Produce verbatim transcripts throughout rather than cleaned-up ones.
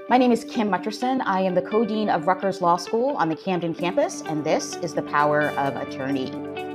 My name is Kim Mutcherson. I am the co-dean of Rutgers Law School on the Camden campus, and this is The Power of Attorney.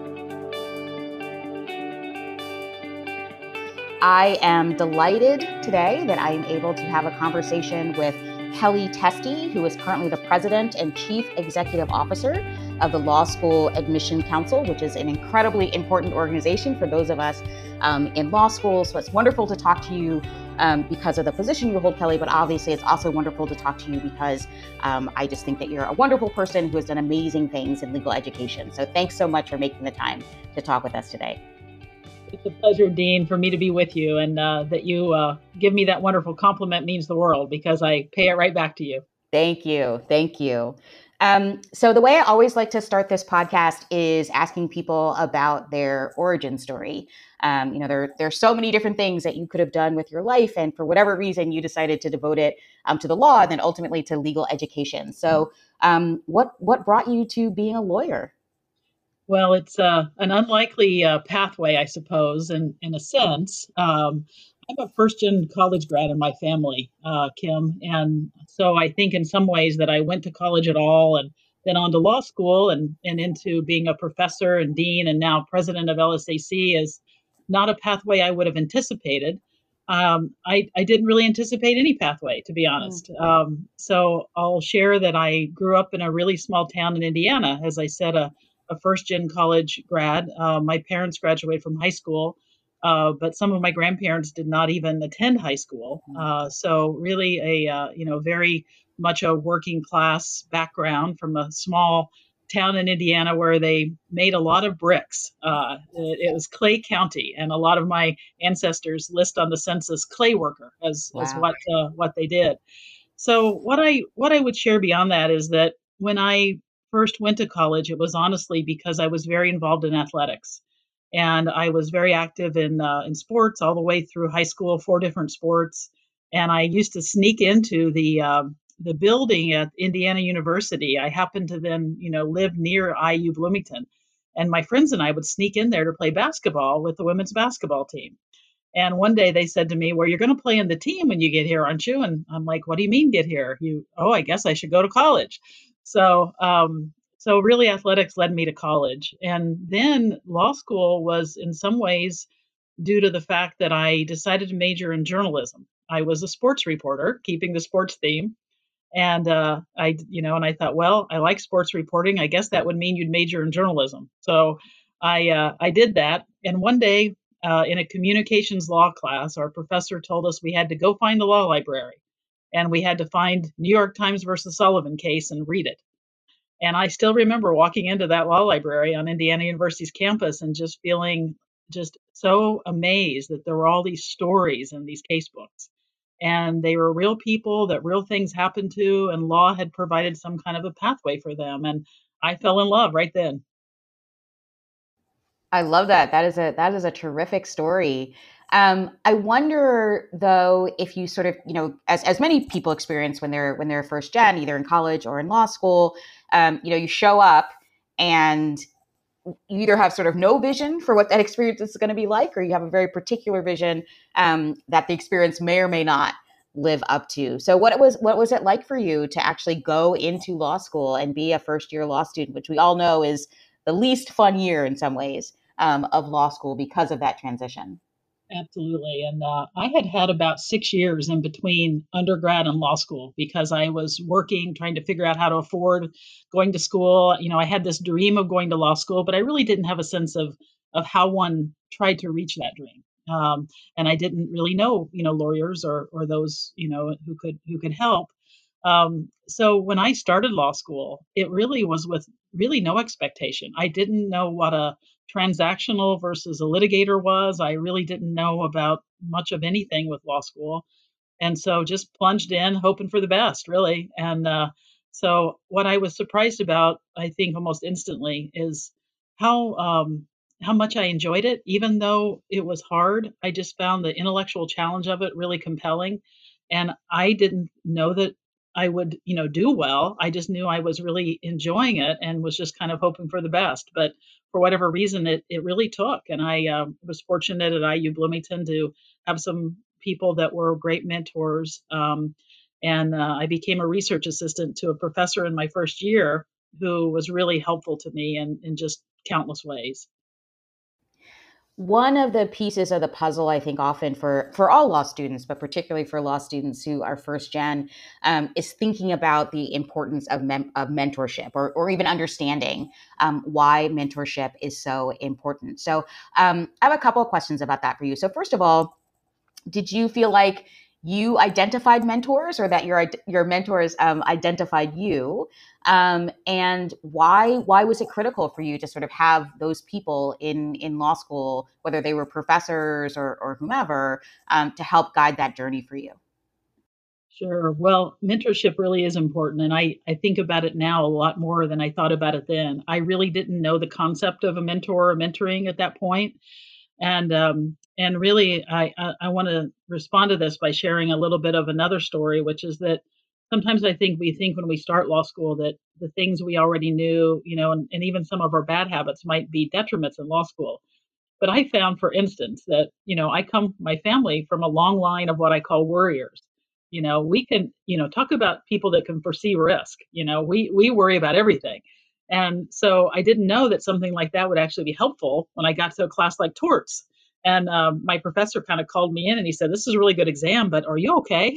I am delighted today that I am able to have a conversation with Kelly Testi, who is currently the president and chief executive officer of the Law School Admission Council, which is an incredibly important organization for those of us um, in law school. So it's wonderful to talk to you um, because of the position you hold, Kelly, but obviously it's also wonderful to talk to you because um, I just think that you're a wonderful person who has done amazing things in legal education. So thanks so much for making the time to talk with us today. It's a pleasure, Dean, for me to be with you, and uh, that you uh, give me that wonderful compliment means the world because I pay it right back to you. Thank you. Thank you. Um, so the way I always like to start this podcast is asking people about their origin story. Um, you know, there there's so many different things that you could have done with your life, and for whatever reason, you decided to devote it um, to the law, and then ultimately to legal education. So, um, what what brought you to being a lawyer? Well, it's uh, an unlikely uh, pathway, I suppose, in, in a sense. Um, I'm a first gen college grad in my family, uh, Kim. And so I think in some ways that I went to college at all and then on to law school and, and into being a professor and dean and now president of L S A C is not a pathway I would have anticipated. Um, I, I didn't really anticipate any pathway, to be Mm. honest. Um, so I'll share that I grew up in a really small town in Indiana, as I said, a a first gen college grad. Uh, my parents graduated from high school, uh, but some of my grandparents did not even attend high school. Uh, so really, a uh, you know very much a working class background from a small town in Indiana where they made a lot of bricks. Uh, it, it was Clay County, and a lot of my ancestors list on the census clay worker as as Wow. what uh, what they did. So what I what I would share beyond that is that when I first went to college, it was honestly because I was very involved in athletics, and I was very active in uh, in sports all the way through high school, four different sports, and I used to sneak into the um, the building at Indiana University. I happened to then you know live near I U Bloomington, and my friends and I would sneak in there to play basketball with the women's basketball team. And one day they said to me, "Well, you're going to play in the team when you get here, aren't you?" And I'm like, "What do you mean get here? You, oh, I guess I should go to college." So, um, so really, athletics led me to college, and then law school was in some ways due to the fact that I decided to major in journalism. I was a sports reporter, keeping the sports theme, and uh, I, you know, and I thought, well, I like sports reporting. I guess that would mean you'd major in journalism. So I, uh, I did that. And one day, uh, in a communications law class, our professor told us we had to go find the law library, and we had to find New York Times versus Sullivan case and read it. And I still remember walking into that law library on Indiana University's campus and just feeling just so amazed that there were all these stories in these case books. And they were real people that real things happened to, and law had provided some kind of a pathway for them. And I fell in love right then. I love that. That is a that is a terrific story. Um, I wonder though if you sort of, you know, as as many people experience when they're when they're first gen, either in college or in law school, um, you know, you show up and you either have sort of no vision for what that experience is going to be like, or you have a very particular vision um, that the experience may or may not live up to. So, what it was what was it like for you to actually go into law school and be a first year law student, which we all know is the least fun year in some ways um, of law school because of that transition? Absolutely. And uh, I had had about six years in between undergrad and law school because I was working, trying to figure out how to afford going to school. You know, I had this dream of going to law school, but I really didn't have a sense of of how one tried to reach that dream. Um, and I didn't really know, you know, lawyers or or those, you know, who could who could help. Um, so when I started law school, it really was with really no expectation. I didn't know what a transactional versus a litigator was. I really didn't know about much of anything with law school. And so just plunged in, hoping for the best, really. And uh, so what I was surprised about, I think almost instantly, is how um, how much I enjoyed it. Even though it was hard, I just found the intellectual challenge of it really compelling. And I didn't know that I would, you know, do well. I just knew I was really enjoying it and was just kind of hoping for the best. But for whatever reason, it it really took. And I uh, was fortunate at I U Bloomington to have some people that were great mentors. Um, And uh, I became a research assistant to a professor in my first year who was really helpful to me in, in just countless ways. One of the pieces of the puzzle, I think, often for for all law students, but particularly for law students who are first gen, um, is thinking about the importance of mem- of mentorship, or or even understanding um, why mentorship is so important. So, um, I have a couple of questions about that for you. So, first of all, did you feel like you identified mentors, or that your your mentors um, identified you? Um, and why why was it critical for you to sort of have those people in in law school, whether they were professors or, or whomever, um, to help guide that journey for you? Sure. Well, mentorship really is important. And I, I think about it now a lot more than I thought about it then. I really didn't know the concept of a mentor or mentoring at that point. And um, and really, I, I, I want to respond to this by sharing a little bit of another story, which is that sometimes I think we think when we start law school that the things we already knew, you know, and, and even some of our bad habits might be detriments in law school. But I found, for instance, that, you know, I come, my family, from a long line of what I call worriers. You know, we can, you know, talk about people that can foresee risk. You know, we we worry about everything. And so I didn't know that something like that would actually be helpful when I got to a class like torts. And um, my professor kind of called me in and he said, "This is a really good exam, but are you okay?"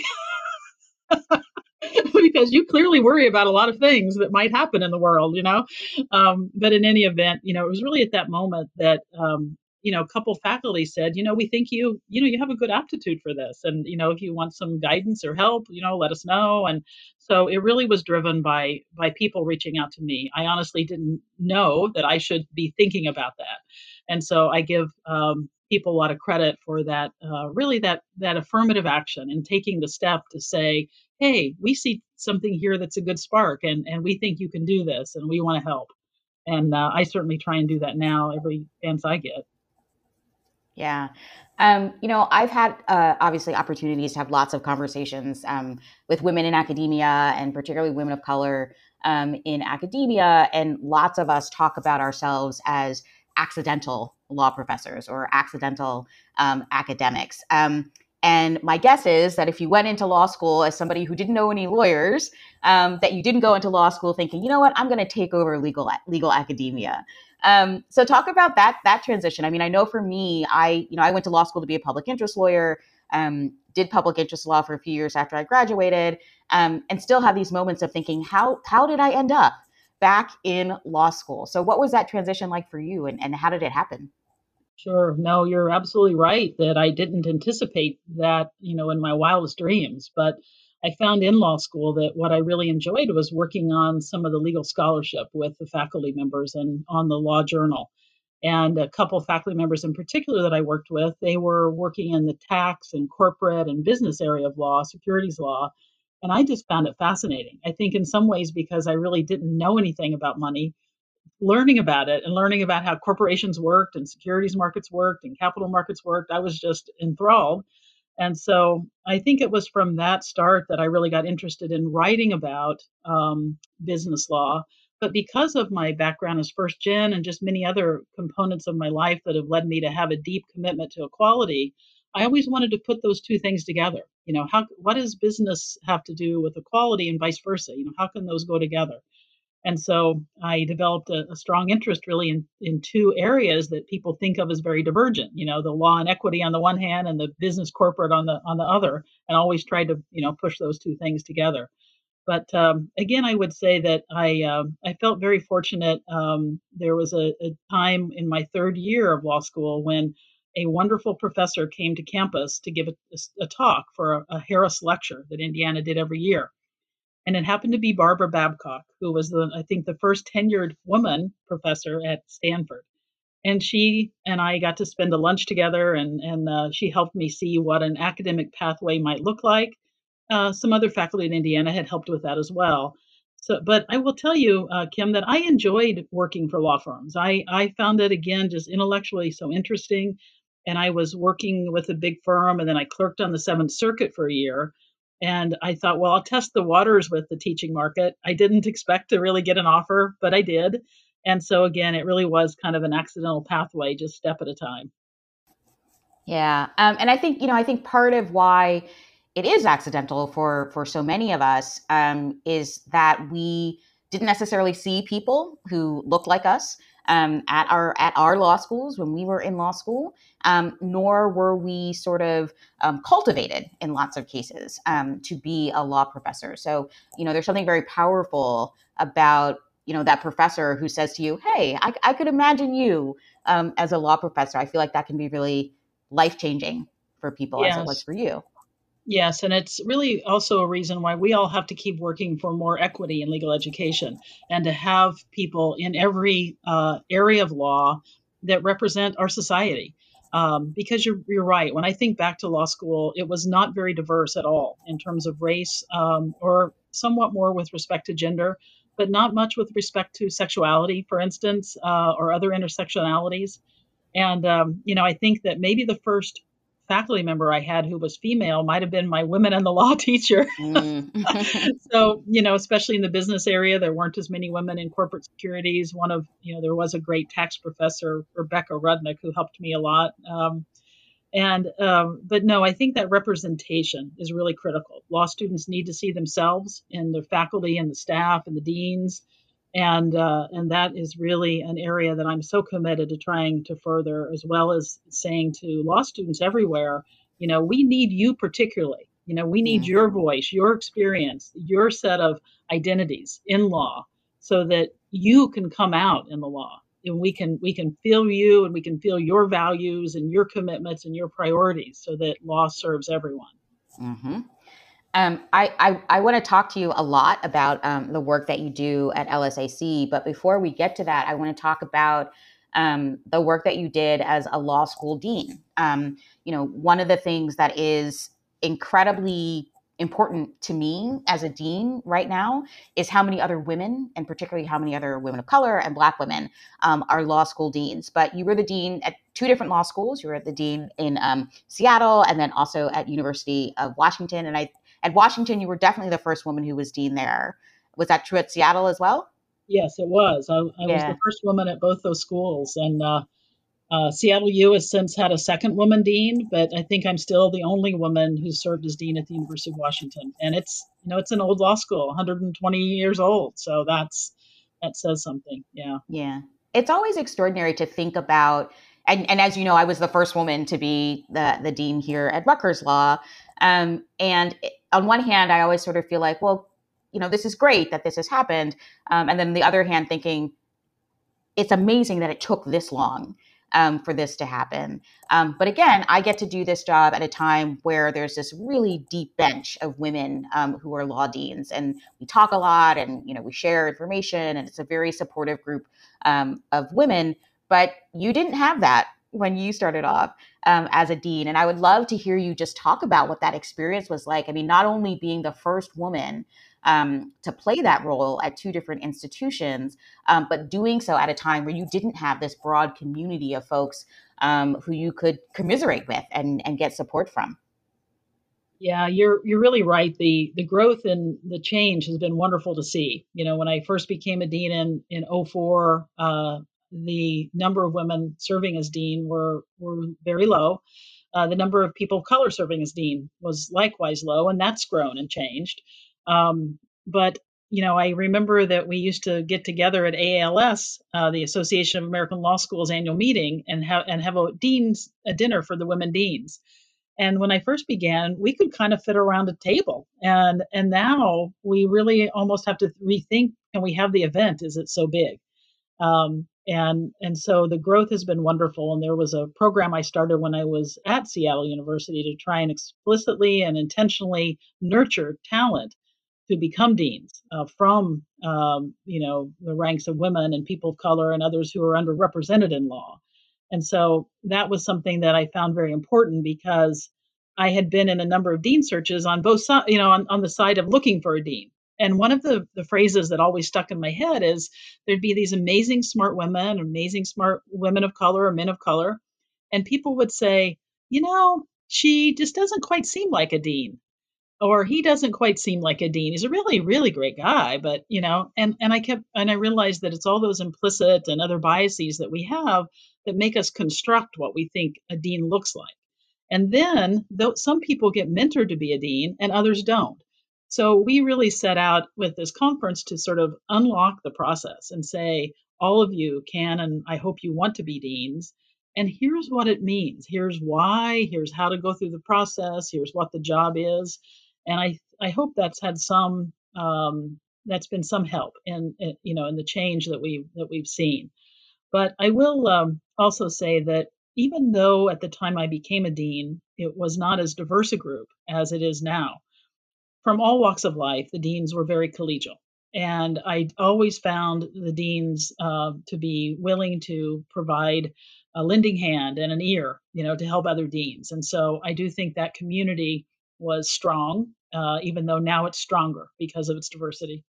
Because you clearly worry about a lot of things that might happen in the world, you know. Um, but in any event, you know, it was really at that moment that um, you know, a couple faculty said, you know, we think you, you know, you have a good aptitude for this, and you know, if you want some guidance or help, you know, let us know. And so it really was driven by by people reaching out to me. I honestly didn't know that I should be thinking about that, and so I give um, people a lot of credit for that. Uh, really, that that affirmative action and taking the step to say, hey, we see something here that's a good spark, and and we think you can do this, and we want to help. And uh, I certainly try and do that now every chance I get. Yeah. Um, you know, I've had uh, obviously opportunities to have lots of conversations um, with women in academia, and particularly women of color um, in academia. And lots of us talk about ourselves as accidental law professors or accidental um, academics. Um, and my guess is that if you went into law school as somebody who didn't know any lawyers, um, that you didn't go into law school thinking, you know what, I'm going to take over legal legal academia. Um, so talk about that that transition. I mean, I know for me, I you know I went to law school to be a public interest lawyer. Um, did public interest law for a few years after I graduated, um, and still have these moments of thinking, how how did I end up back in law school? So what was that transition like for you, and, and how did it happen? Sure. No, you're absolutely right that I didn't anticipate that, you know, in my wildest dreams. But I found in law school that what I really enjoyed was working on some of the legal scholarship with the faculty members and on the law journal. And a couple of faculty members in particular that I worked with, they were working in the tax and corporate and business area of law, securities law. And I just found it fascinating. I think in some ways because I really didn't know anything about money, learning about it and learning about how corporations worked and securities markets worked and capital markets worked, I was just enthralled. And so I think it was from that start that I really got interested in writing about um, business law. But because of my background as first gen and just many other components of my life that have led me to have a deep commitment to equality, I always wanted to put those two things together. You know, how what does business have to do with equality and vice versa? You know, how can those go together? And so I developed a, a strong interest really in, in two areas that people think of as very divergent, you know, the law and equity on the one hand and the business corporate on the on the other, and always tried to, you know, push those two things together. But um, again, I would say that I um, I felt very fortunate. Um, there was a, a time in my third year of law school when a wonderful professor came to campus to give a, a talk for a, a Harris lecture that Indiana did every year, and it happened to be Barbara Babcock, who was the I think the first tenured woman professor at Stanford. And she and I got to spend a lunch together, and and uh, she helped me see what an academic pathway might look like. Uh, some other faculty in Indiana had helped with that as well. So, but I will tell you, uh, Kim, that I enjoyed working for law firms. I I found it again just intellectually so interesting, and I was working with a big firm, and then I clerked on the Seventh Circuit for a year. And I thought, well, I'll test the waters with the teaching market. I didn't expect to really get an offer, but I did. And so again, it really was kind of an accidental pathway, just step at a time. Yeah. Um, and I think, you know, I think part of why it is accidental for for so many of us, um, is that we didn't necessarily see people who looked like us um, at our at our law schools when we were in law school, um, nor were we sort of um, cultivated in lots of cases um, to be a law professor. So you know, there's something very powerful about you know that professor who says to you, "Hey, I, I could imagine you um, as a law professor." I feel like that can be really life changing for people, as it was Yes. for you. Yes, and it's really also a reason why we all have to keep working for more equity in legal education and to have people in every uh, area of law that represent our society. Um, because you're, you're right. When I think back to law school, it was not very diverse at all in terms of race, um, or somewhat more with respect to gender, but not much with respect to sexuality, for instance, uh, or other intersectionalities. And, um, you know, I think that maybe the first faculty member I had who was female might have been my women in the law teacher. Mm. So, you know, especially in the business area, there weren't as many women in corporate securities. One of, you know, there was a great tax professor, Rebecca Rudnick, who helped me a lot. Um, and, um, but no, I think that representation is really critical. Law students need to see themselves in the faculty and the staff and the deans. And, uh, and that is really an area that I'm so committed to trying to further, as well as saying to law students everywhere, you know, we need you particularly. You know, we need Mm. your voice, your experience, your set of identities in law so that you can come out in the law and we can we can feel you and we can feel your values and your commitments and your priorities so that law serves everyone. hmm Um, I, I, I want to talk to you a lot about um, the work that you do at L S A C. But before we get to that, I want to talk about um, the work that you did as a law school dean. Um, you know, one of the things that is incredibly important to me as a dean right now is how many other women, and particularly how many other women of color and Black women, um, are law school deans. But you were the dean at two different law schools. You were the dean in um, Seattle and then also at University of Washington. And I at Washington, you were definitely the first woman who was dean there. Was that true at Seattle as well? Yes, it was. I, I was the Yeah. first woman at both those schools, and uh, uh, Seattle U has since had a second woman dean, but I think I'm still the only woman who served as dean at the University of Washington. And it's you know it's an old law school, one hundred twenty years old, so that's that says something. Yeah. Yeah. It's always extraordinary to think about. And, and as you know, I was the first woman to be the, the dean here at Rutgers Law. Um, and it- on one hand, I always sort of feel like, well, you know, this is great that this has happened. Um, and then on the other hand, thinking, it's amazing that it took this long um, for this to happen. Um, but again, I get to do this job at a time where there's this really deep bench of women um, who are law deans, and we talk a lot, and you know we share information, and it's a very supportive group um, of women. But you didn't have that when you started off um, as a dean, and I would love to hear you just talk about what that experience was like. I mean, not only being the first woman um, to play that role at two different institutions, um, but doing so at a time where you didn't have this broad community of folks um, who you could commiserate with and, and get support from. Yeah, you're you're really right. The the growth and the change has been wonderful to see. You know, when I first became a dean in in 'oh four, uh, the number of women serving as dean were were very low. Uh, the number of people of color serving as dean was likewise low, and that's grown and changed. Um, but you know, I remember that we used to get together at A A L S, uh, the Association of American Law Schools annual meeting, and have and have a dean's a dinner for the women deans. And when I first began, we could kind of fit around a table. And and now we really almost have to rethink, can we have the event? Is it so big? Um, and and so the growth has been wonderful. And there was a program I started when I was at Seattle University to try and explicitly and intentionally nurture talent to become deans uh, from um, you know the ranks of women and people of color and others who are underrepresented in law. And so that was something that I found very important because I had been in a number of dean searches on both sides, you know, on, on the side of looking for a dean. And one of the, the phrases that always stuck in my head is there'd be these amazing smart women, amazing smart women of color or men of color. And people would say, you know, she just doesn't quite seem like a dean, or he doesn't quite seem like a dean. He's a really, really great guy, but you know, and and I kept and I realized that it's all those implicit and other biases that we have that make us construct what we think a dean looks like. And then though some people get mentored to be a dean and others don't. So we really set out with this conference to sort of unlock the process and say, all of you can, and I hope you want to be deans. And here's what it means. Here's why. Here's how to go through the process. Here's what the job is. And I, I hope that's had some, um, that's been some help in, in, you know, in the change that we that we've seen. But I will um, also say that even though at the time I became a dean, it was not as diverse a group as it is now. From all walks of life, the deans were very collegial. And I always found the deans uh, to be willing to provide a lending hand and an ear, you know, to help other deans. And so I do think that community was strong, uh, even though now it's stronger because of its diversity.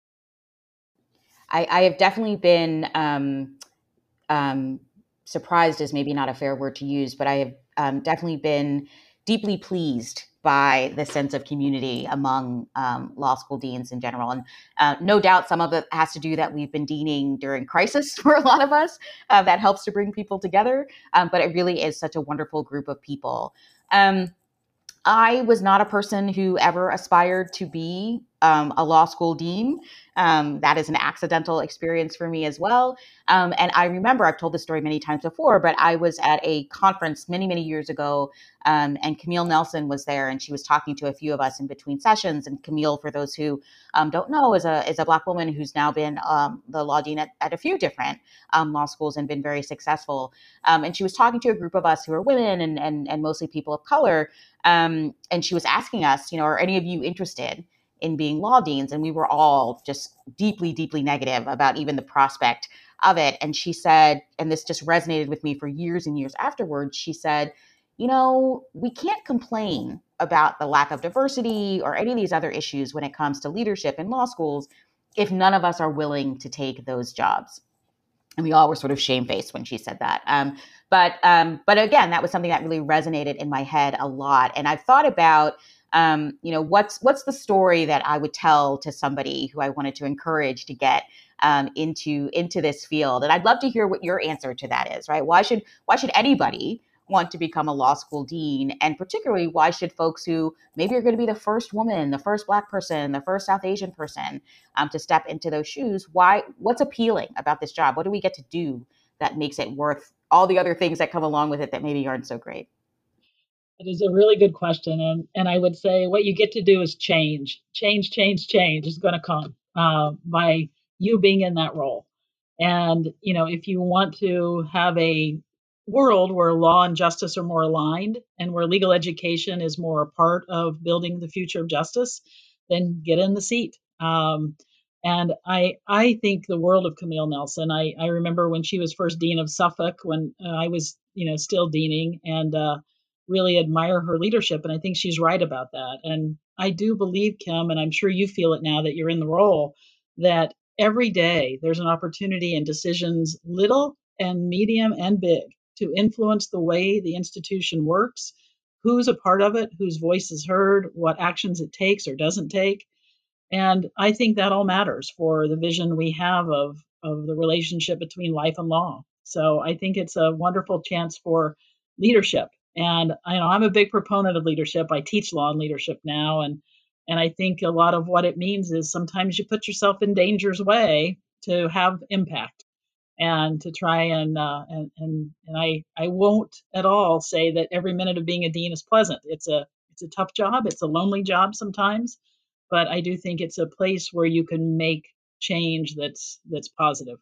I, I have definitely been um, um, surprised is maybe not a fair word to use, but I have um, definitely been deeply pleased by the sense of community among um, law school deans in general. And uh, no doubt some of it has to do that we've been deaning during crisis for a lot of us. Uh, that helps to bring people together. Um, but it really is such a wonderful group of people. Um, I was not a person who ever aspired to be um, a law school dean. Um, that is an accidental experience for me as well. Um, and I remember, I've told this story many times before, but I was at a conference many, many years ago, um, and Camille Nelson was there, and she was talking to a few of us in between sessions. And Camille, for those who um, don't know, is a is a Black woman who's now been um, the law dean at, at a few different um, law schools and been very successful. Um, and she was talking to a group of us who are women and and, and mostly people of color. Um, and she was asking us, you know, are any of you interested in being law deans? And we were all just deeply, deeply negative about even the prospect of it. And she said, and this just resonated with me for years and years afterwards, she said, you know, we can't complain about the lack of diversity or any of these other issues when it comes to leadership in law schools if none of us are willing to take those jobs. And we all were sort of shamefaced when she said that. Um, but um, but again, that was something that really resonated in my head a lot. And I've thought about, um, you know, what's what's the story that I would tell to somebody who I wanted to encourage to get um, into into this field. And I'd love to hear what your answer to that is. Right? Why should why should anybody want to become a law school dean? And particularly, why should folks who maybe are going to be the first woman, the first Black person, the first South Asian person um, to step into those shoes? Why? What's appealing about this job? What do we get to do that makes it worth all the other things that come along with it that maybe aren't so great? It is a really good question, and and I would say what you get to do is change, change, change, change is going to come uh, by you being in that role. And you know, if you want to have a world where law and justice are more aligned, and where legal education is more a part of building the future of justice, then get in the seat. Um, and I I think the world of Camille Nelson. I I remember when she was first dean of Suffolk when uh, I was you know still deaning and. Uh, really admire her leadership. And I think she's right about that. And I do believe, Kim, and I'm sure you feel it now that you're in the role, that every day there's an opportunity in decisions, little and medium and big, to influence the way the institution works, who's a part of it, whose voice is heard, what actions it takes or doesn't take. And I think that all matters for the vision we have of, of the relationship between life and law. So I think it's a wonderful chance for leadership. And I know I'm a big proponent of leadership. I teach law and leadership now. And and I think a lot of what it means is sometimes you put yourself in danger's way to have impact and to try and uh, and and and I I won't at all say that every minute of being a dean is pleasant. It's a it's a tough job. It's a lonely job sometimes, but I do think it's a place where you can make change that's that's positive.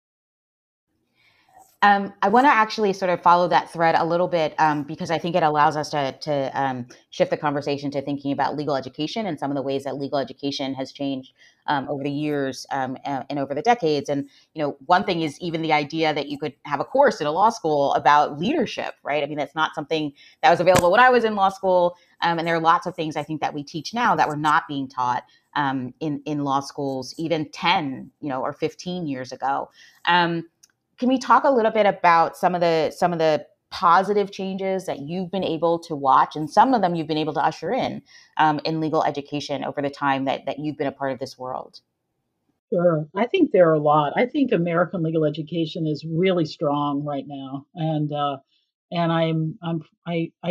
Um, I want to actually sort of follow that thread a little bit um, because I think it allows us to, to um, shift the conversation to thinking about legal education and some of the ways that legal education has changed um, over the years um, and, and over the decades. And you know, one thing is even the idea that you could have a course in a law school about leadership, right? I mean, that's not something that was available when I was in law school, um, and there are lots of things I think that we teach now that were not being taught um, in in law schools even ten, you know, or fifteen years ago. Um, can we talk a little bit about some of the some of the positive changes that you've been able to watch, and some of them you've been able to usher in um, in legal education over the time that that you've been a part of this world? Sure. I think there are a lot. I think American legal education is really strong right now, and uh, and I'm I'm I I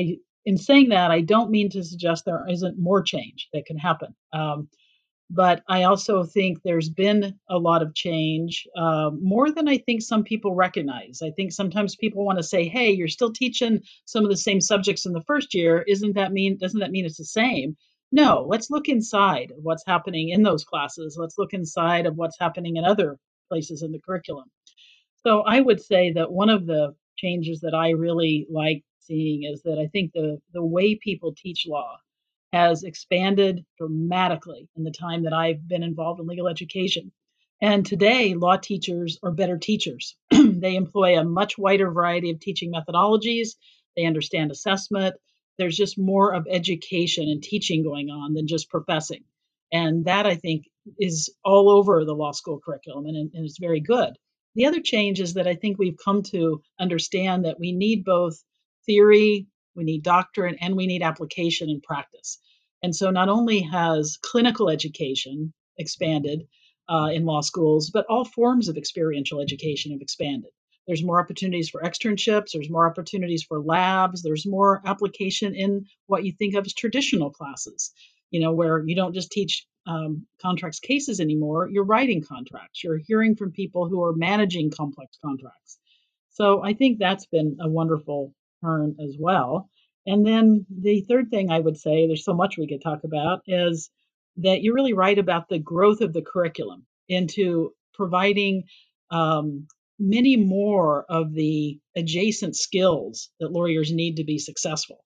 in saying that, I don't mean to suggest there isn't more change that can happen. Um, but I also think there's been a lot of change, uh, more than I think some people recognize. I think sometimes people want to say, "Hey, you're still teaching some of the same subjects in the first year. Isn't that mean? Doesn't that mean it's the same?" No, let's look inside of what's happening in those classes. Let's look inside of what's happening in other places in the curriculum. So I would say that one of the changes that I really like seeing is that I think the the way people teach law has expanded dramatically in the time that I've been involved in legal education. And today, law teachers are better teachers. They employ a much wider variety of teaching methodologies. They understand assessment. There's just more of education and teaching going on than just professing. And that I think is all over the law school curriculum, and, and it's very good. The other change is that I think we've come to understand that we need both theory, we need doctrine, and we need application and practice. And so not only has clinical education expanded uh, in law schools, but all forms of experiential education have expanded. There's more opportunities for externships, there's more opportunities for labs, there's more application in what you think of as traditional classes, you know, where you don't just teach um, contracts cases anymore, you're writing contracts, you're hearing from people who are managing complex contracts. So I think that's been a wonderful turn as well. And then the third thing I would say, there's so much we could talk about, is that you're really right about the growth of the curriculum into providing um, many more of the adjacent skills that lawyers need to be successful.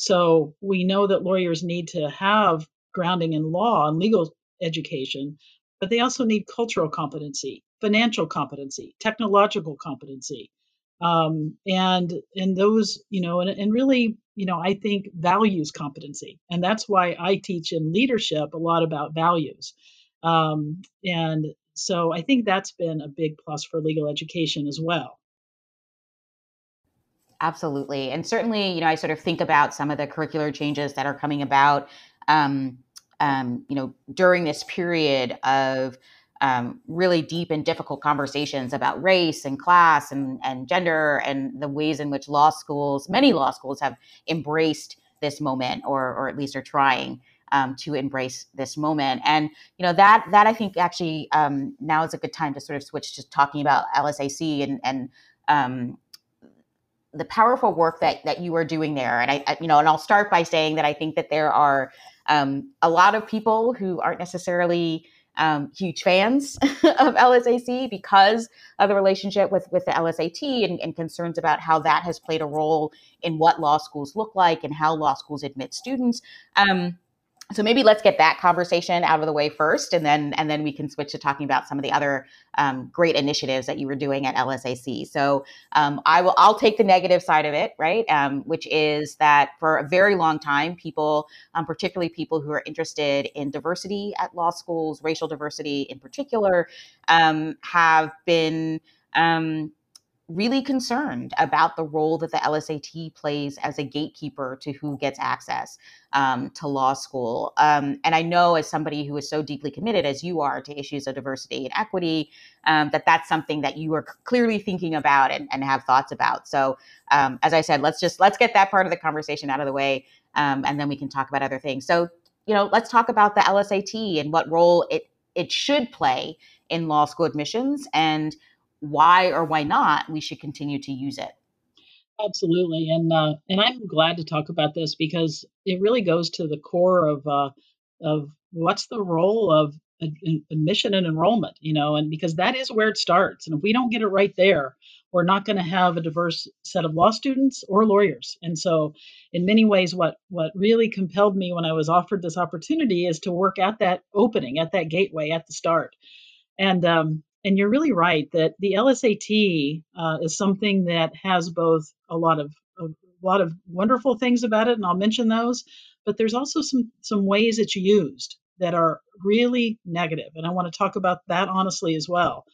So we know that lawyers need to have grounding in law and legal education, but they also need cultural competency, financial competency, technological competency, um, and and those, you know, and, and really, you know, I think values competency, and that's why I teach in leadership a lot about values, um, and so I think that's been a big plus for legal education as well. Absolutely. And certainly, you know, I sort of think about some of the curricular changes that are coming about, um, um, you know, during this period of um, really deep and difficult conversations about race and class and, and gender and the ways in which law schools, many law schools have embraced this moment, or, or at least are trying um, to embrace this moment. And, you know, that, that I think actually um, now is a good time to sort of switch to talking about L S A C and, and, um, the powerful work that that you are doing there. And I, I, you know, and I'll start by saying that I think that there are um, a lot of people who aren't necessarily um, huge fans of L S A C because of the relationship with with the L S A T, and, and concerns about how that has played a role in what law schools look like and how law schools admit students. Um, so maybe let's get that conversation out of the way first, and then and then we can switch to talking about some of the other um, great initiatives that you were doing at L S A C. So um, I will I'll take the negative side of it, right? Um, which is that for a very long time, people, um, particularly people who are interested in diversity at law schools, racial diversity in particular, um, have been um, really concerned about the role that the L S A T plays as a gatekeeper to who gets access um, to law school. Um, and I know, as somebody who is so deeply committed as you are to issues of diversity and equity, um, that that's something that you are clearly thinking about and, and have thoughts about. So, um, as I said, let's just let's get that part of the conversation out of the way, um, and then we can talk about other things. So, you know, let's talk about the L S A T and what role it it should play in law school admissions, and why or why not we should continue to use it. Absolutely, and uh, and I'm glad to talk about this because it really goes to the core of uh, of what's the role of ad- ad- admission and enrollment, you know, and because that is where it starts, and if we don't get it right there, we're not going to have a diverse set of law students or lawyers. And so, in many ways, what what really compelled me when I was offered this opportunity is to work at that opening, at that gateway, at the start. And um, and you're really right that the L S A T uh, is something that has both a lot of a lot of wonderful things about it, and I'll mention those. But there's also some some ways it's used that are really negative, and I want to talk about that honestly as well.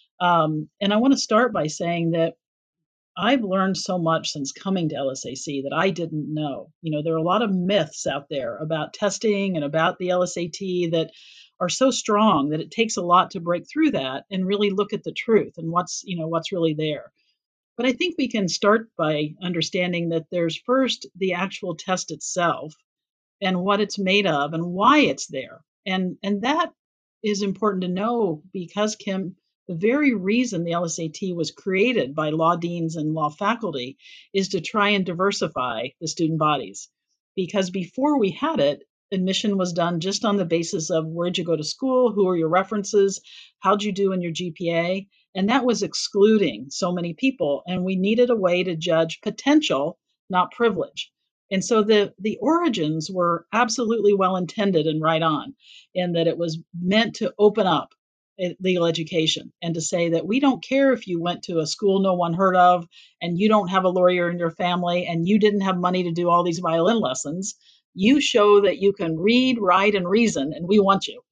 Um, and I want to start by saying that I've learned so much since coming to L S A C that I didn't know. You know, there are a lot of myths out there about testing and about the L S A T that are so strong that it takes a lot to break through that and really look at the truth and what's, you know, what's really there. But I think we can start by understanding that there's first the actual test itself and what it's made of and why it's there. And and that is important to know because Kim, the very reason the L S A T was created by law deans and law faculty is to try and diversify the student bodies. Because before we had it, admission was done just on the basis of where'd you go to school, who are your references, how'd you do in your G P A, and that was excluding so many people. And we needed a way to judge potential, not privilege. And so the the origins were absolutely well intended and right on, in that it was meant to open up legal education and to say that we don't care if you went to a school no one heard of and you don't have a lawyer in your family and you didn't have money to do all these violin lessons. You show that you can read, write, and reason, and we want you.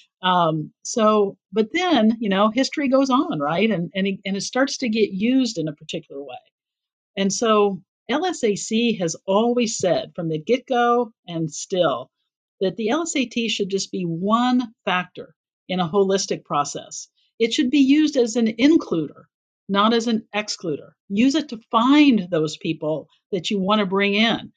Um, so, but then, you know, history goes on, right? And and it, and it starts to get used in a particular way. And so L S A C has always said from the get go and still that the L S A T should just be one factor in a holistic process. It should be used as an includer, not as an excluder. Use it to find those people that you want to bring in.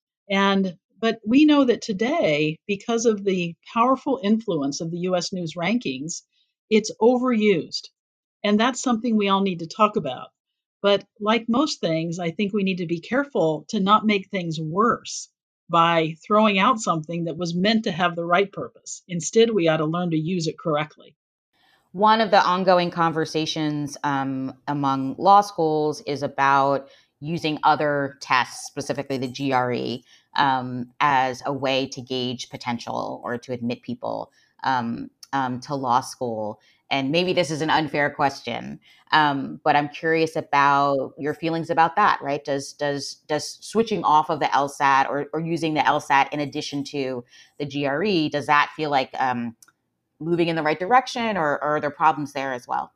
And but we know that today, because of the powerful influence of the U S News rankings, it's overused. And that's something we all need to talk about. But like most things, I think we need to be careful to not make things worse by throwing out something that was meant to have the right purpose. Instead, we ought to learn to use it correctly. One of the ongoing conversations um, among law schools is about using other tests, specifically the G R E, um, as a way to gauge potential or to admit people um, um, to law school. And maybe this is an unfair question, um, but I'm curious about your feelings about that. Right? Does does does switching off of the LSAT or, or using the LSAT in addition to the G R E, does that feel like um, moving in the right direction, or, or are there problems there as well?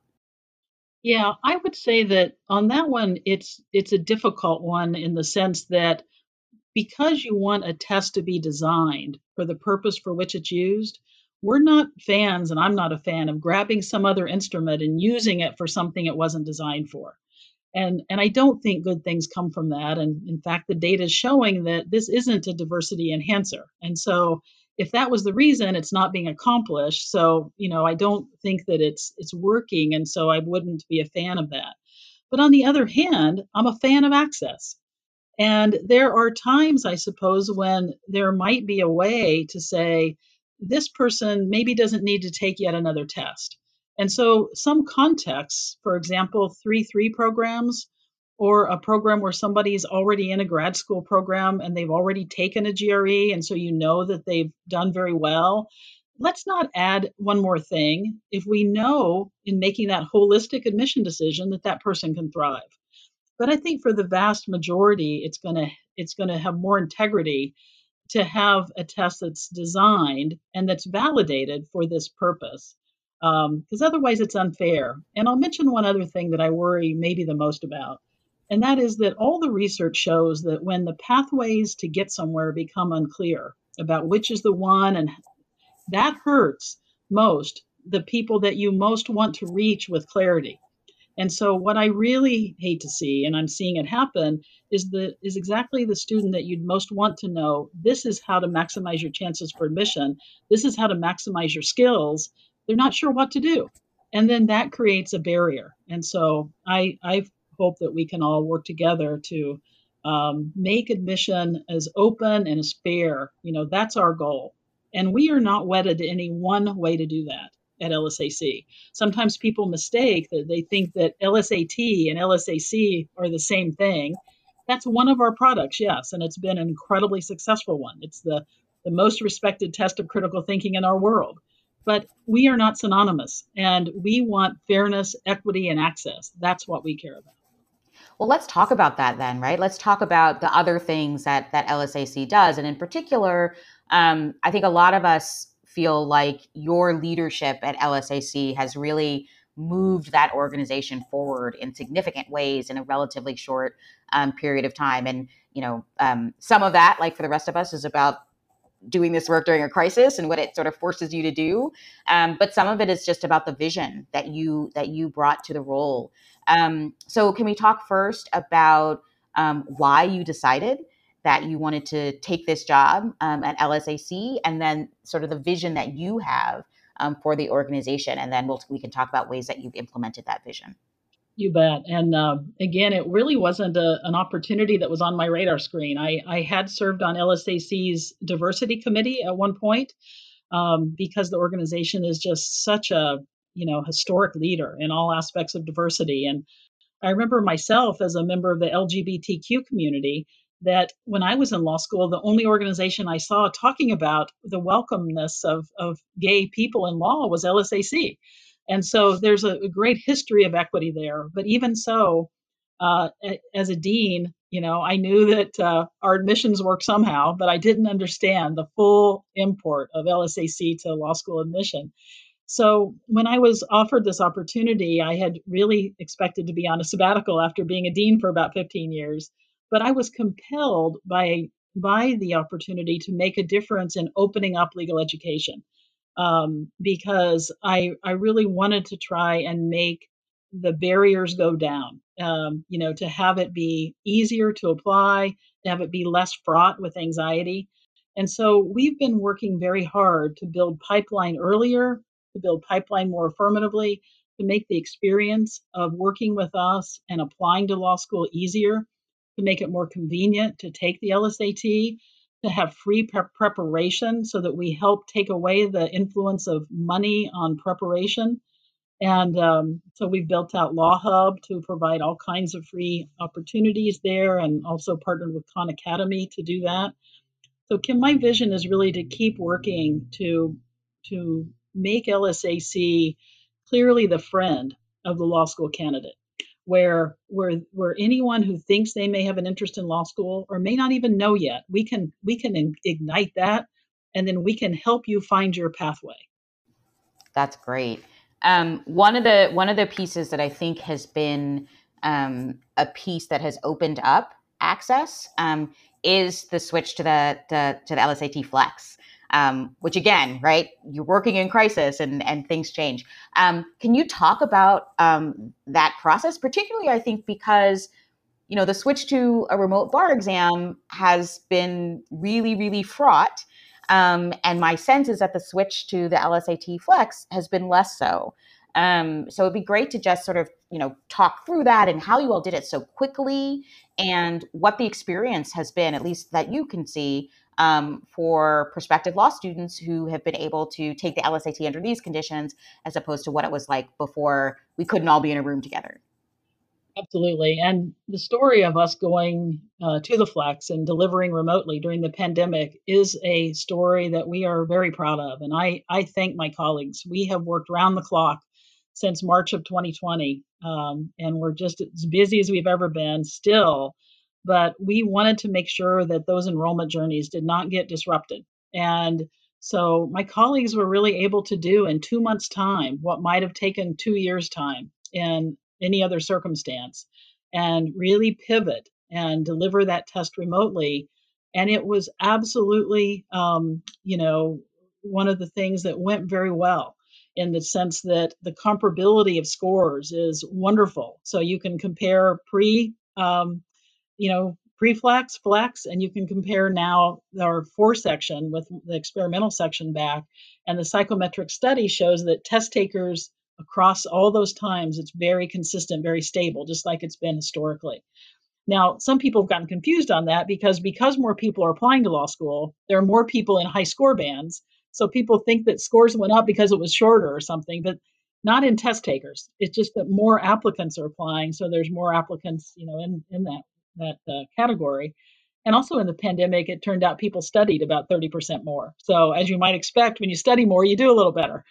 Yeah, I would say that on that one, it's it's a difficult one in the sense that because you want a test to be designed for the purpose for which it's used, we're not fans, and I'm not a fan of grabbing some other instrument and using it for something it wasn't designed for. And and I don't think good things come from that. And in fact, the data is showing that this isn't a diversity enhancer. And so if that was the reason, it's not being accomplished. So, you know, I don't think that it's it's working. And so I wouldn't be a fan of that. But on the other hand, I'm a fan of access. And there are times, I suppose, when there might be a way to say, this person maybe doesn't need to take yet another test. And so, some contexts, for example, three three programs, or a program where somebody's already in a grad school program and they've already taken a G R E, and so you know that they've done very well. Let's not add one more thing if we know in making that holistic admission decision that that person can thrive. But I think for the vast majority, it's going to it's going to have more integrity to have a test that's designed and that's validated for this purpose. Because um, otherwise, it's unfair. And I'll mention one other thing that I worry maybe the most about, and that is that all the research shows that when the pathways to get somewhere become unclear about which is the one, and that hurts most the people that you most want to reach with clarity. And so what I really hate to see, and I'm seeing it happen, is the is exactly the student that you'd most want to know. This is how to maximize your chances for admission. This is how to maximize your skills. They're not sure what to do. And then that creates a barrier. And so I I hope that we can all work together to um, make admission as open and as fair. You know, that's our goal. And we are not wedded to any one way to do that at L S A C. Sometimes people mistake that they think that L S A T and L S A C are the same thing. That's one of our products, yes, and it's been an incredibly successful one. It's the, the most respected test of critical thinking in our world. But we are not synonymous, and we want fairness, equity, and access. That's what we care about. Well, let's talk about that then, right? Let's talk about the other things that that L S A C does, and in particular, um, I think a lot of us feel like your leadership at L S A C has really moved that organization forward in significant ways in a relatively short um, period of time. And you know, um, some of that, like for the rest of us, is about doing this work during a crisis and what it sort of forces you to do. Um, but some of it is just about the vision that you that you brought to the role. Um, so can we talk first about um, why you decided that you wanted to take this job um, at L S A C, and then sort of the vision that you have um, for the organization, and then we'll, we can talk about ways that you've implemented that vision. You bet. And uh, again, it really wasn't a, an opportunity that was on my radar screen. I, I had served on L S A C's diversity committee at one point, um, because the organization is just such a you know historic leader in all aspects of diversity. And I remember myself as a member of the L G B T Q community that when I was in law school, the only organization I saw talking about the welcomeness of, of gay people in law was L S A C. And so there's a, a great history of equity there. But even so, uh, as a dean, you know, I knew that uh, our admissions worked somehow, but I didn't understand the full import of L S A C to law school admission. So when I was offered this opportunity, I had really expected to be on a sabbatical after being a dean for about fifteen years, but I was compelled by by the opportunity to make a difference in opening up legal education, um, because I I really wanted to try and make the barriers go down. Um, you know, to have it be easier to apply, to have it be less fraught with anxiety. And so we've been working very hard to build pipeline earlier, to build pipeline more affirmatively, to make the experience of working with us and applying to law school easier, to make it more convenient to take the L S A T, to have free pre- preparation so that we help take away the influence of money on preparation. And um, so we've built out Law Hub to provide all kinds of free opportunities there, and also partnered with Khan Academy to do that. So Kim, my vision is really to keep working to to make L S A C clearly the friend of the law school candidate, where where where anyone who thinks they may have an interest in law school or may not even know yet, we can we can ignite that, and then we can help you find your pathway. That's great. Um, one of the one of the pieces that I think has been um, a piece that has opened up access um, is the switch to the, the to the L S A T Flex, um, which again, right? You're working in crisis and and things change. Um, can you talk about um, that process, particularly? I think because you know the switch to a remote bar exam has been really really fraught, um, and my sense is that the switch to the L S A T Flex has been less so. Um, so it'd be great to just sort of, you know, talk through that and how you all did it so quickly and what the experience has been, at least that you can see, um, for prospective law students who have been able to take the L S A T under these conditions, as opposed to what it was like before we couldn't all be in a room together. Absolutely. And the story of us going uh, to the flex and delivering remotely during the pandemic is a story that we are very proud of. And I, I thank my colleagues. We have worked round the clock since March of twenty twenty, um, and we're just as busy as we've ever been still. But we wanted to make sure that those enrollment journeys did not get disrupted. And so my colleagues were really able to do in two months' time what might have taken two years' time in any other circumstance, and really pivot and deliver that test remotely. And it was absolutely, um, you know, one of the things that went very well, in the sense that the comparability of scores is wonderful. So you can compare pre, um, you know, pre-flex, flex, and you can compare now our four section with the experimental section back. And the psychometric study shows that test takers across all those times, it's very consistent, very stable, just like it's been historically. Now, some people have gotten confused on that because because more people are applying to law school, there are more people in high score bands. So people think that scores went up because it was shorter or something, but not in test takers. It's just that more applicants are applying, so there's more applicants, you know, in in that that uh, category. And also in the pandemic, it turned out people studied about thirty percent more. So as you might expect, when you study more, you do a little better.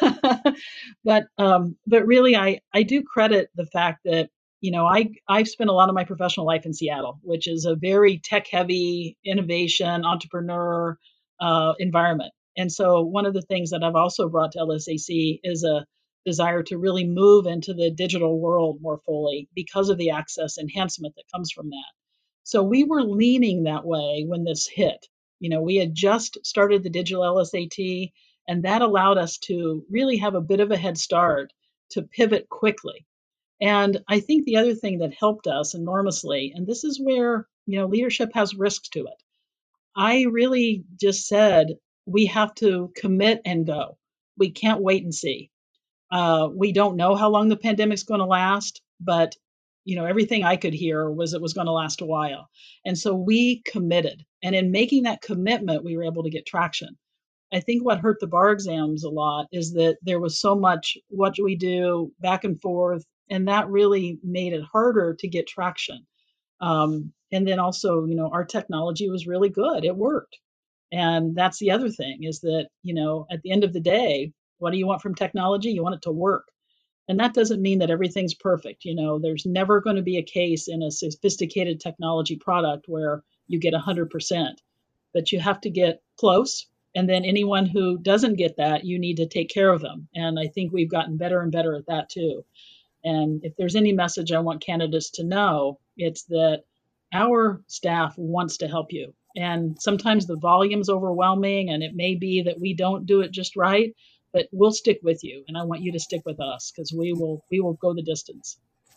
but um, but really, I I do credit the fact that you know I I've spent a lot of my professional life in Seattle, which is a very tech heavy, innovation, entrepreneur uh, environment. And so one of the things that I've also brought to L S A C is a desire to really move into the digital world more fully because of the access enhancement that comes from that. So we were leaning that way when this hit. You know, we had just started the digital L S A T, and that allowed us to really have a bit of a head start to pivot quickly. And I think the other thing that helped us enormously, and this is where, you know, leadership has risks to it. I really just said, we have to commit and go. We can't wait and see. Uh, we don't know how long the pandemic's going to last, but you know, everything I could hear was it was going to last a while. And so we committed. And in making that commitment, we were able to get traction. I think what hurt the bar exams a lot is that there was so much what do we do back and forth, and that really made it harder to get traction. Um, and then also, you know, our technology was really good; it worked, and that's the other thing is that you know, at the end of the day, what do you want from technology? You want it to work, and that doesn't mean that everything's perfect. You know, there's never going to be a case in a sophisticated technology product where you get one hundred percent, but you have to get close. And then anyone who doesn't get that, you need to take care of them. And I think we've gotten better and better at that too. And if there's any message I want candidates to know, it's that our staff wants to help you. And sometimes the volume's overwhelming, and it may be that we don't do it just right, but we'll stick with you. And I want you to stick with us because we will we will go the distance.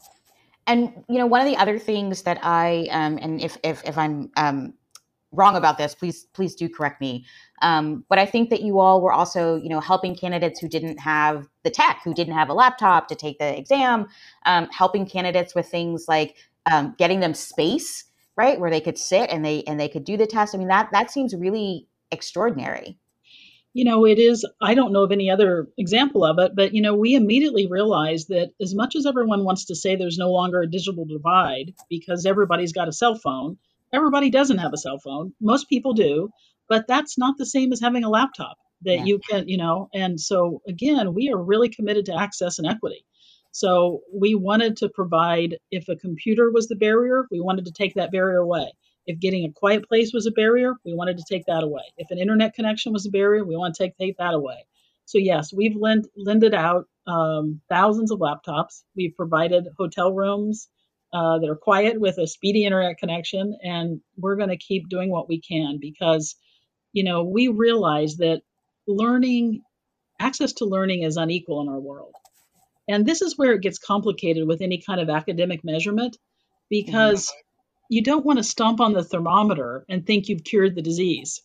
And you know, one of the other things that I um, and if if if I'm um, wrong about this, please please do correct me. Um, but I think that you all were also, you know, helping candidates who didn't have the tech, who didn't have a laptop to take the exam, um, helping candidates with things like um, getting them space, right, where they could sit and they and they could do the test. I mean, that that seems really extraordinary. You know, it is, I don't know of any other example of it, but, you know, we immediately realized that as much as everyone wants to say there's no longer a digital divide because everybody's got a cell phone, everybody doesn't have a cell phone. Most people do, but that's not the same as having a laptop that Yeah. you can, you know, and so again, we are really committed to access and equity. So we wanted to provide, if a computer was the barrier, we wanted to take that barrier away. If getting a quiet place was a barrier, we wanted to take that away. If an internet connection was a barrier, we want to take, take that away. So yes, we've lent, lended out um, thousands of laptops. We've provided hotel rooms uh, that are quiet with a speedy internet connection, and we're going to keep doing what we can because, you know, we realize that learning, access to learning is unequal in our world. And this is where it gets complicated with any kind of academic measurement Hmm. because you don't want to stomp on the thermometer and think you've cured the disease.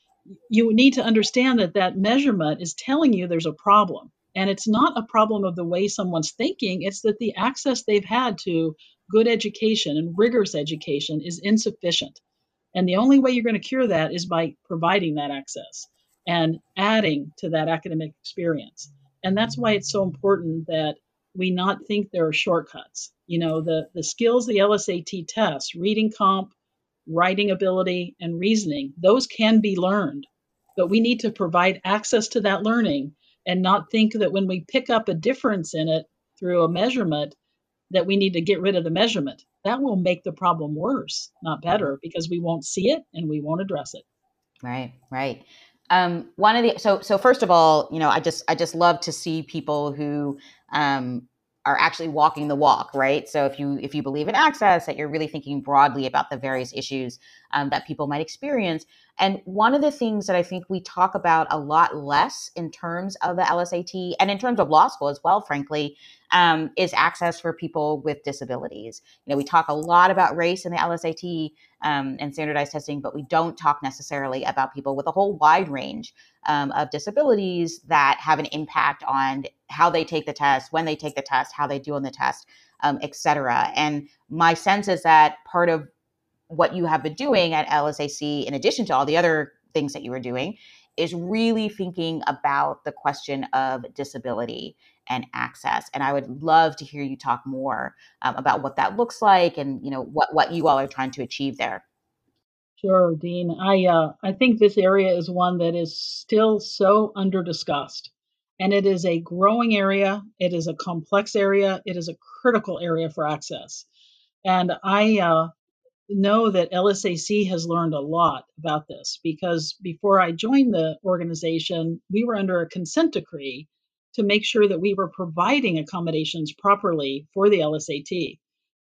You need to understand that that measurement is telling you there's a problem. And it's not a problem of the way someone's thinking, it's that the access they've had to good education and rigorous education is insufficient. And the only way you're going to cure that is by providing that access and adding to that academic experience. And that's why it's so important that we not think there are shortcuts. You know, the, the skills the L S A T tests, reading comp, writing ability, and reasoning, those can be learned. But we need to provide access to that learning and not think that when we pick up a difference in it through a measurement, that we need to get rid of the measurement. That will make the problem worse, not better, because we won't see it and we won't address it. Right, right. Um, one of the so so first of all, you know, I just I just love to see people who um, are actually walking the walk, right? So if you if you believe in access, that you're really thinking broadly about the various issues um, that people might experience. And one of the things that I think we talk about a lot less in terms of the L S A T and in terms of law school as well, frankly, um, is access for people with disabilities. You know, we talk a lot about race in the L S A T um, and standardized testing, but we don't talk necessarily about people with a whole wide range um, of disabilities that have an impact on how they take the test, when they take the test, how they do on the test, um, et cetera. And my sense is that part of what you have been doing at L S A C, in addition to all the other things that you were doing, is really thinking about the question of disability and access. And I would love to hear you talk more um, about what that looks like and you know what what you all are trying to achieve there. Sure, Dean. I uh, I think this area is one that is still so under discussed, and it is a growing area. It is a complex area. It is a critical area for access. And I uh, know that L S A C has learned a lot about this because before I joined the organization, we were under a consent decree to make sure that we were providing accommodations properly for the L S A T.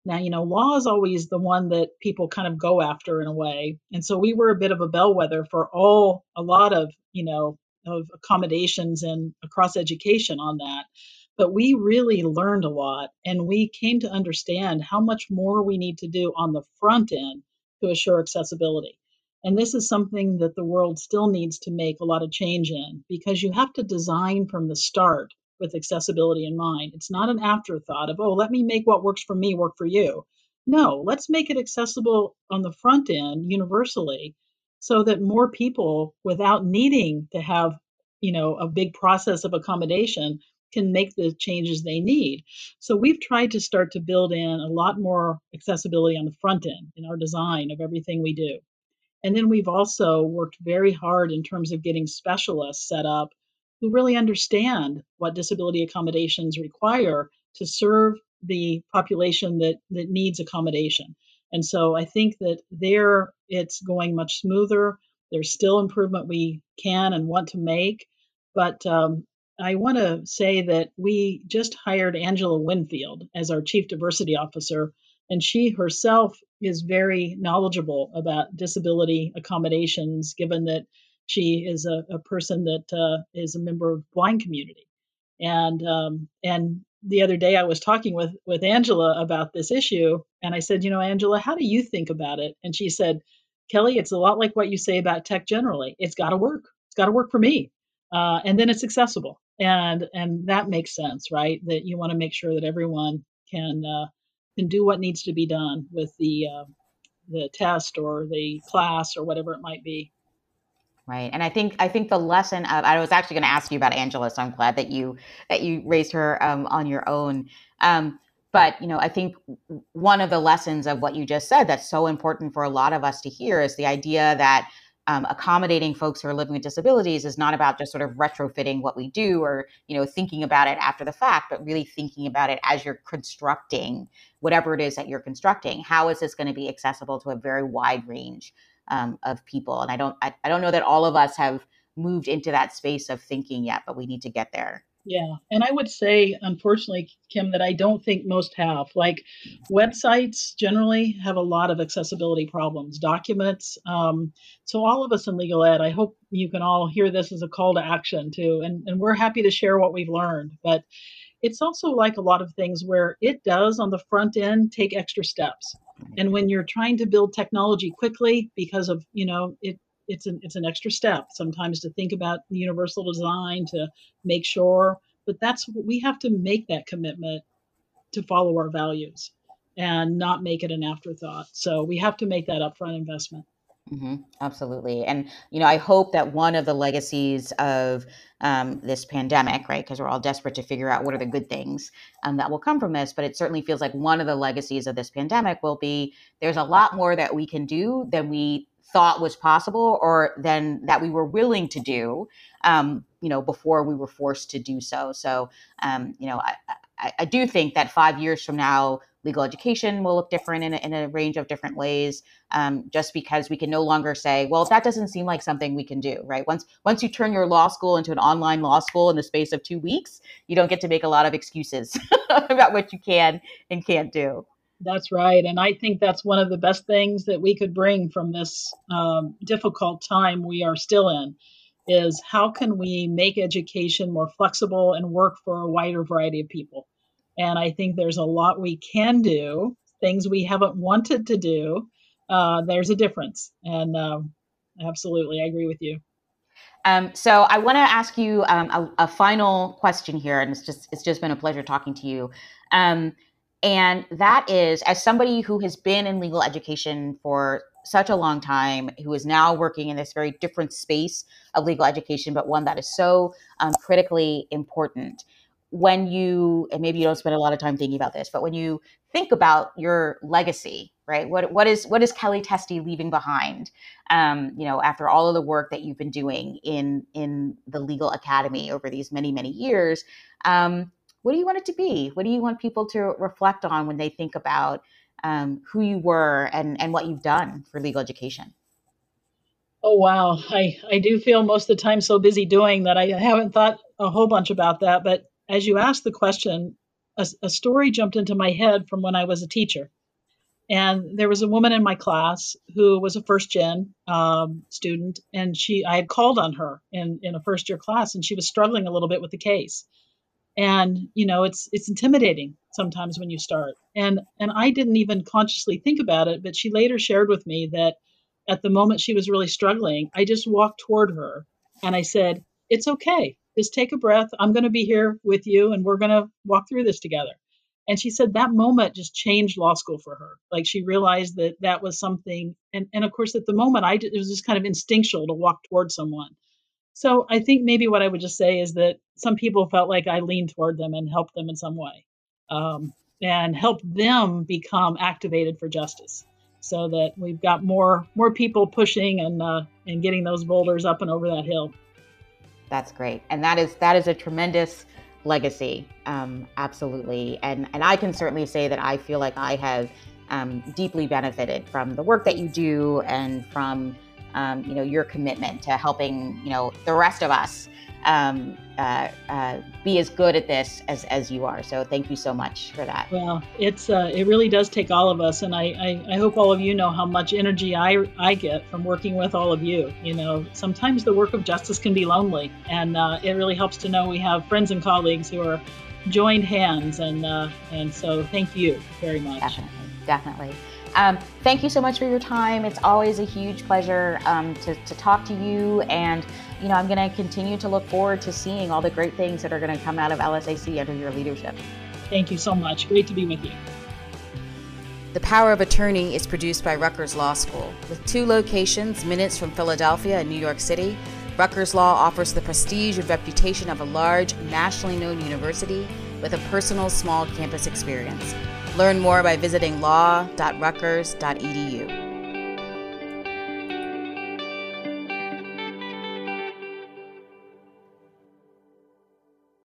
Now, you know, law is always the one that people kind of go after in a way. And so we were a bit of a bellwether for all, a lot of, you know, of accommodations and across education on that. But we really learned a lot and we came to understand how much more we need to do on the front end to assure accessibility. And this is something that the world still needs to make a lot of change in because you have to design from the start with accessibility in mind. It's not an afterthought of, oh, let me make what works for me work for you. No, let's make it accessible on the front end universally so that more people without needing to have, you know, a big process of accommodation can make the changes they need. So we've tried to start to build in a lot more accessibility on the front end in our design of everything we do. And then we've also worked very hard in terms of getting specialists set up who really understand what disability accommodations require to serve the population that, that needs accommodation. And so I think that there it's going much smoother. There's still improvement we can and want to make. But um, I want to say that we just hired Angela Winfield as our Chief Diversity Officer, and she herself is very knowledgeable about disability accommodations, given that she is a, a person that uh, is a member of the blind community. And um, and the other day I was talking with with Angela about this issue, and I said, you know, Angela, how do you think about it? And she said, Kelly, it's a lot like what you say about tech generally. It's got to work. It's got to work for me, uh, and then it's accessible, and and that makes sense, right? That you want to make sure that everyone can uh, can do what needs to be done with the uh, the test or the class or whatever it might be. Right. And I think I think the lesson of I was actually going to ask you about Angela, so I'm glad that you that you raised her um, on your own. Um, but you know, I think one of the lessons of what you just said that's so important for a lot of us to hear is the idea that um, accommodating folks who are living with disabilities is not about just sort of retrofitting what we do or you know thinking about it after the fact, but really thinking about it as you're constructing whatever it is that you're constructing. How is this going to be accessible to a very wide range um, of people? And I don't, I, I don't know that all of us have moved into that space of thinking yet, but we need to get there. Yeah. And I would say, unfortunately, Kim, that I don't think most have. Like websites generally have a lot of accessibility problems, documents. Um, so, all of us in legal ed, I hope you can all hear this as a call to action too. And, and we're happy to share what we've learned. But it's also like a lot of things where it does on the front end take extra steps. And when you're trying to build technology quickly because of, you know, it it's an it's an extra step sometimes to think about universal design to make sure, but that's what we have to make that commitment to follow our values and not make it an afterthought. So we have to make that upfront investment. hmm Absolutely. And, you know, I hope that one of the legacies of um, this pandemic, right, because we're all desperate to figure out what are the good things um, that will come from this, but it certainly feels like one of the legacies of this pandemic will be there's a lot more that we can do than we thought was possible or than that we were willing to do, um, you know, before we were forced to do so. So, um, you know, I, I, I do think that five years from now, legal education will look different in a, in a range of different ways, um, just because we can no longer say, well, that doesn't seem like something we can do, right? Once once you turn your law school into an online law school in the space of two weeks, you don't get to make a lot of excuses about what you can and can't do. That's right. And I think that's one of the best things that we could bring from this um, difficult time we are still in is how can we make education more flexible and work for a wider variety of people? And I think there's a lot we can do, things we haven't wanted to do. Uh, there's a difference. And um, absolutely, I agree with you. Um, so I want to ask you um, a, a final question here, and it's just it's just been a pleasure talking to you. Um, and that is, as somebody who has been in legal education for such a long time, who is now working in this very different space of legal education, but one that is so um, critically important. When you, and maybe you don't spend a lot of time thinking about this, but when you think about your legacy, right? What what is what is Kelly Testi leaving behind? Um, you know, after all of the work that you've been doing in in the legal academy over these many many years, um, what do you want it to be? What do you want people to reflect on when they think about um, who you were and and what you've done for legal education? Oh, wow. I, I do feel most of the time so busy doing that I haven't thought a whole bunch about that. But as you asked the question, a, a story jumped into my head from when I was a teacher. And there was a woman in my class who was a first gen um, student, and she I had called on her in in a first year class, and she was struggling a little bit with the case. And you know, it's it's intimidating sometimes when you start. And and I didn't even consciously think about it, but she later shared with me that at the moment she was really struggling, I just walked toward her and I said, "It's okay. Just take a breath. I'm going to be here with you, and we're going to walk through this together." And she said that moment just changed law school for her. Like, she realized that that was something, and and of course at the moment I it was just kind of instinctual to walk toward someone. So I think maybe what I would just say is that some people felt like I leaned toward them and helped them in some way, um, and helped them become activated for justice, so that we've got more more people pushing and uh, and getting those boulders up and over that hill. That's great, and that is that is a tremendous legacy, um, absolutely. And and I can certainly say that I feel like I have um, deeply benefited from the work that you do, and from um, you know, your commitment to helping, you know, the rest of us um, uh, uh, be as good at this as as you are. So thank you so much for that. Well, it's uh, it really does take all of us, and I, I I hope all of you know how much energy I I get from working with all of you. You know, sometimes the work of justice can be lonely, and uh, it really helps to know we have friends and colleagues who are joined hands, and uh, and so thank you very much. Definitely, definitely. Um, thank you so much for your time. It's always a huge pleasure um, to, to talk to you. And, you know, I'm going to continue to look forward to seeing all the great things that are going to come out of L S A C under your leadership. Thank you so much. Great to be with you. The Power of Attorney is produced by Rutgers Law School. With two locations, minutes from Philadelphia and New York City, Rutgers Law offers the prestige and reputation of a large, nationally known university with a personal, small campus experience. Learn more by visiting law dot rutgers dot e d u.